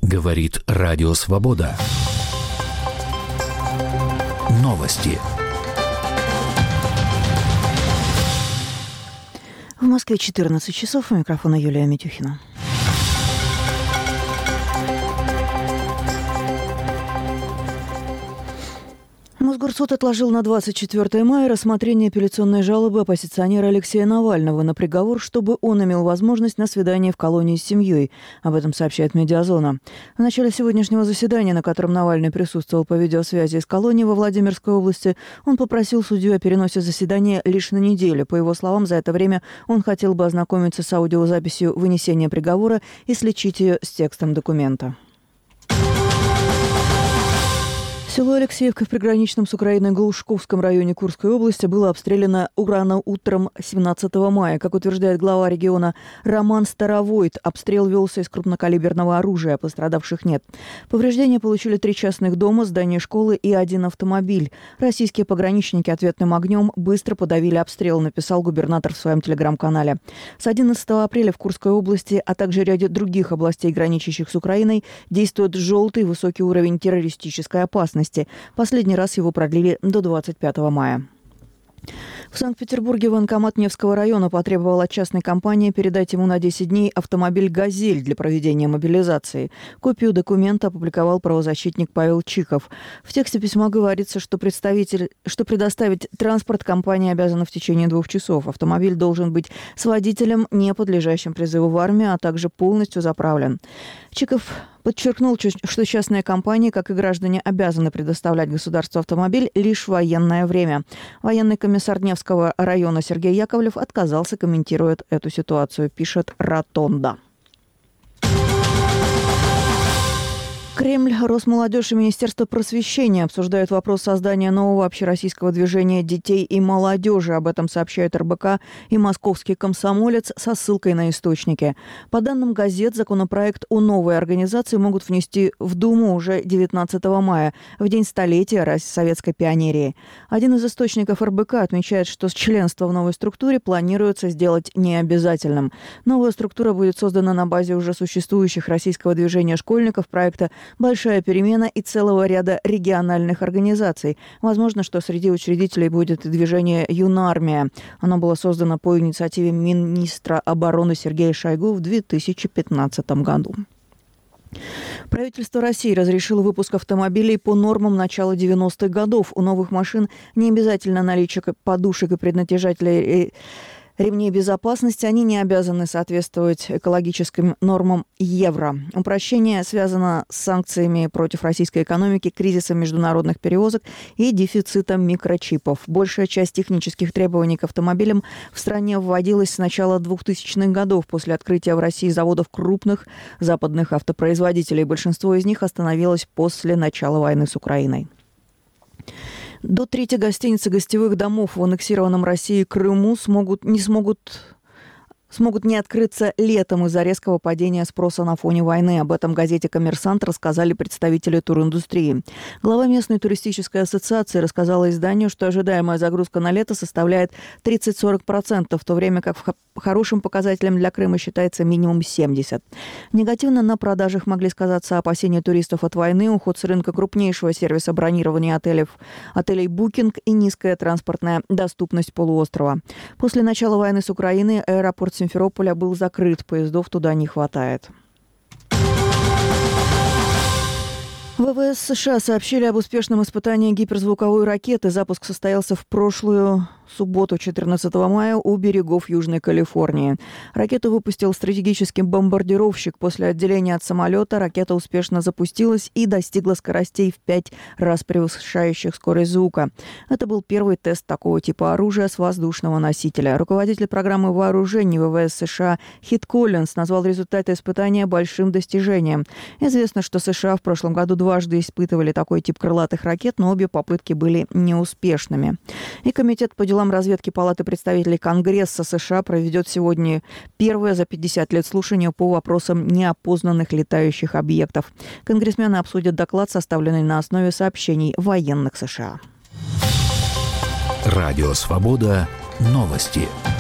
Говорит Радио Свобода. Новости. В Москве 14 часов. У микрофона Юлия Митюхина. Мосгорсуд отложил на 24 мая рассмотрение апелляционной жалобы оппозиционера Алексея Навального на приговор, чтобы он имел возможность на свидание в колонии с семьей. Об этом сообщает «Медиазона». В начале сегодняшнего заседания, на котором Навальный присутствовал по видеосвязи из колонии во Владимирской области, он попросил судью о переносе заседания лишь на неделю. По его словам, за это время он хотел бы ознакомиться с аудиозаписью вынесения приговора и сличить ее с текстом документа. Село Алексеевка в приграничном с Украиной Глушковском районе Курской области было обстреляно рано утром 17 мая. Как утверждает глава региона Роман Старовойт, обстрел велся из крупнокалиберного оружия, пострадавших нет. Повреждения получили 3 частных дома, здание школы и 1 автомобиль. Российские пограничники ответным огнем быстро подавили обстрел, написал губернатор в своем телеграм-канале. С 11 апреля в Курской области, а также ряде других областей, граничащих с Украиной, действует желтый высокий уровень террористической опасности. Последний раз его продлили до 25 мая. В Санкт-Петербурге военкомат Невского района потребовал от частной компании передать ему на 10 дней автомобиль «Газель» для проведения мобилизации. Копию документа опубликовал правозащитник Павел Чиков. В тексте письма говорится, что предоставить транспорт компания обязана в течение 2 часов. Автомобиль должен быть с водителем, не подлежащим призыву в армию, а также полностью заправлен. Чиков подчеркнул, что частные компании, как и граждане, обязаны предоставлять государству автомобиль лишь в военное время. Военный комиссар Невского района Сергей Яковлев отказался комментировать эту ситуацию, пишет «Ротонда». Кремль, Росмолодежь и Министерство просвещения обсуждают вопрос создания нового общероссийского движения детей и молодежи. Об этом сообщают РБК и «Московский комсомолец» со ссылкой на источники. По данным газет, законопроект о новой организации могут внести в Думу уже 19 мая, в день столетия советской пионерии. Один из источников РБК отмечает, что членство в новой структуре планируется сделать необязательным. Новая структура будет создана на базе уже существующих российского движения школьников, проекта «Большая перемена» и целого ряда региональных организаций. Возможно, что среди учредителей будет и движение «Юнармия». Оно было создано по инициативе министра обороны Сергея Шойгу в 2015 году. Правительство России разрешило выпуск автомобилей по нормам начала 90-х годов. У новых машин не обязательно наличие подушек и преднатяжателей ремней безопасности, они не обязаны соответствовать экологическим нормам Евро. Упрощение связано с санкциями против российской экономики, кризисом международных перевозок и дефицитом микрочипов. Большая часть технических требований к автомобилям в стране вводилась с начала 2000-х годов после открытия в России заводов крупных западных автопроизводителей. Большинство из них остановилось после начала войны с Украиной. До трети гостиниц и гостевых домов в аннексированном России Крыму смогут не открыться летом из-за резкого падения спроса на фоне войны. Об этом газете «Коммерсант» рассказали представители туриндустрии. Глава местной туристической ассоциации рассказала изданию, что ожидаемая загрузка на лето составляет 30-40%, в то время как хорошим показателем для Крыма считается минимум 70%. Негативно на продажах могли сказаться опасения туристов от войны, уход с рынка крупнейшего сервиса бронирования отелей «Букинг» и низкая транспортная доступность полуострова. После начала войны с Украиной аэропорт Симферополя был закрыт, поездов туда не хватает. ВВС США сообщили об успешном испытании гиперзвуковой ракеты. Запуск состоялся в прошлую субботу, 14 мая, у берегов Южной Калифорнии. Ракету выпустил стратегический бомбардировщик. После отделения от самолета ракета успешно запустилась и достигла скоростей в 5 раз превышающих скорость звука. Это был первый тест такого типа оружия с воздушного носителя. Руководитель программы вооружений ВВС США Хит Коллинс назвал результаты испытания большим достижением. Известно, что США в прошлом году дважды испытывали такой тип крылатых ракет, но обе попытки были неуспешными. И Комитет по делам разведки Палаты представителей Конгресса США проведет сегодня первое за 50 лет слушание по вопросам неопознанных летающих объектов. Конгрессмены обсудят доклад, составленный на основе сообщений военных США. Радио «Свобода». Новости.